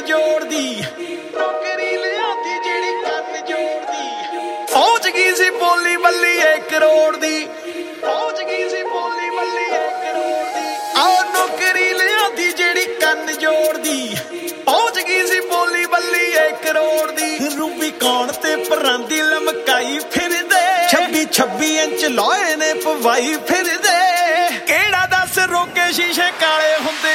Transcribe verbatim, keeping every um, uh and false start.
ਜੋੜਦੀ ਨੌਕਰੀ ਲਿਆਂਦੀ ਜਿਹੜੀ ਕੰਨ ਜੋੜਦੀ ਪਹੁੰਚ ਗਈ ਸੀ ਬੋਲੀ ਬੱਲੀ ਇੱਕ ਕਰੋੜ ਦੀ ਪਹੁੰਚ ਗਈ ਸੀ ਬੋਲੀ ਬੱਲੀ ਇੱਕ ਕਰੋੜ ਦੀ ਆਹ ਨੌਕਰੀ ਲਿਆਂਦੀ ਜਿਹੜੀ ਕੰਨ ਜੋੜਦੀ ਪਹੁੰਚ ਗਈ ਸੀ ਬੋਲੀ ਬੱਲੀ ਇੱਕ ਕਰੋੜ ਦੀ ਰੂਬੀ ਕੌਣ ਤੇ ਪਰਾਂਦੀ ਲਮਕਾਈ ਫਿਰਦੇ ਛੱਬੀ ਛੱਬੀ ਇੰਚ ਲੋਹੇ ਨੇ ਪਵਾਈ ਫਿਰਦੇ ਕਿਹੜਾ ਦੱਸ ਰੋਕੇ ਸ਼ੀਸ਼ੇ ਕਾਲੇ ਹੁੰਦੇ